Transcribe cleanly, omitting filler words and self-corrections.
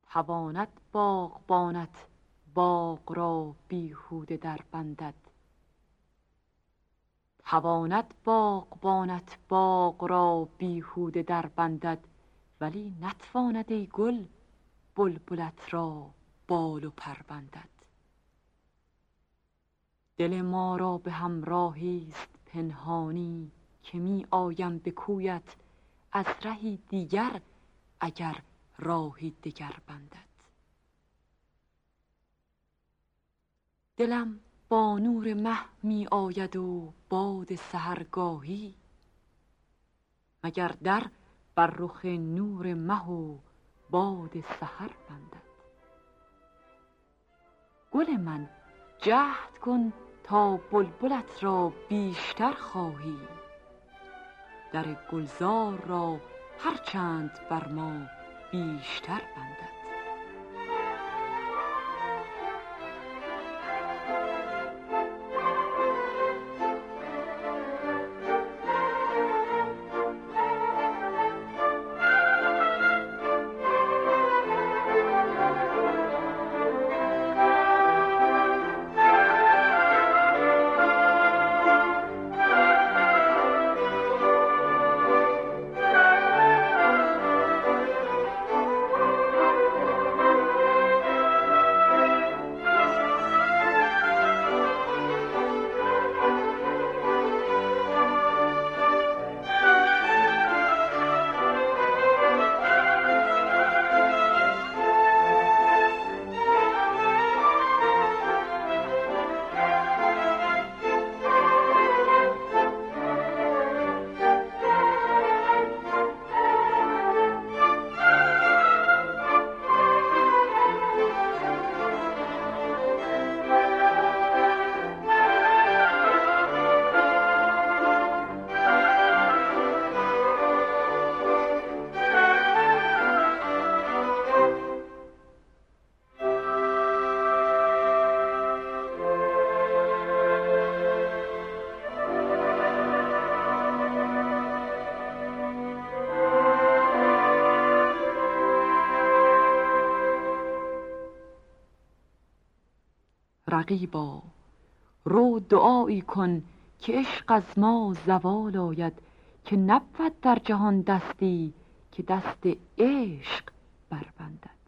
تواند باغبانت باغ را بیهوده در بندد. تواند باغبانت باغ را بیهوده در بندد، ولی نتواند ای گل بلبلت را بال و پر بندد. دل ما را به همراهی است پنهانی، که می آیم به کویت از رهی دیگر اگر راهی دگر بندد. دلم با نور مه می آید و باد سحرگاهی، مگر در بر رخ نور مه و باد سحر بندد. گل من جهد کن تا بلبلت را بیشتر خواهی، در گلزار را هر چند بر ما بیشتر بندد. رقیبا رو دعایی کن که عشق از ما زوال آید، که نبود در جهان دستی که دست عشق بربندد.